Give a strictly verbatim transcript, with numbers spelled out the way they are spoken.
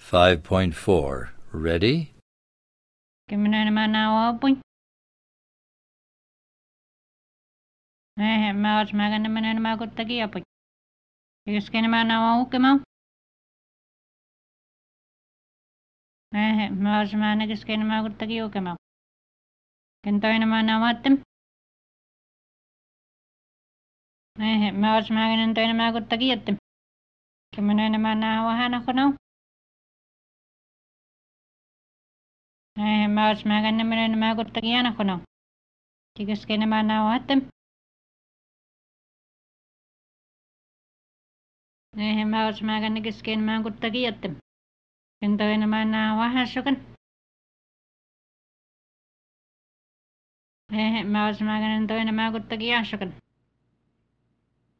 five point four. Ready? Kymmenen mä nauhoin. Eh, mä ois mä kannan menen mä kutta kiepui. Kesken mä nauhoin ukkemaan. Eh, mä ois mä kesken mä kutta kiukemaan. Ken toinen mä nauhoittem. Eh, mä ois mä kannan toinen mä kutta kiettem. Kymmenen mä nauhoin hän nau. Eh, mä ois mä kannan menen mä kutta kianakko. Kesken mä nauhoittem. Eh, mä ois mä kannan kesken mä kutta kiettem. Ken toinen mä nauhoin hän sokan. Eh, mä ois mä kannan toinen mä kutta kiansokan.